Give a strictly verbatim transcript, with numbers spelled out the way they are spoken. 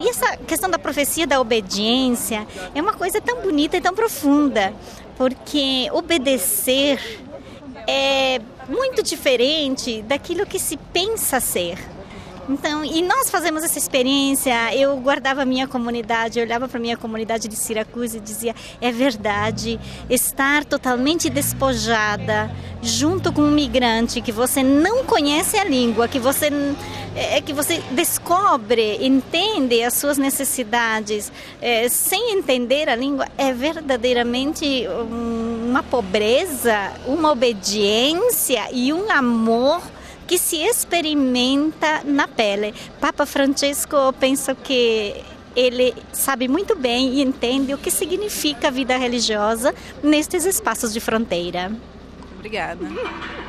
E essa questão da profecia da obediência é uma coisa tão bonita e tão profunda, porque obedecer é muito diferente daquilo que se pensa ser. Então, e nós fazemos essa experiência. Eu guardava a minha comunidade, eu olhava para a minha comunidade de Siracusa e dizia, é verdade, estar totalmente despojada junto com um migrante que você não conhece a língua, que você, é, que você descobre, entende as suas necessidades, é, sem entender a língua, é verdadeiramente uma pobreza, uma obediência e um amor que se experimenta na pele. Papa Francesco, eu penso que ele sabe muito bem e entende o que significa a vida religiosa nestes espaços de fronteira. Obrigada.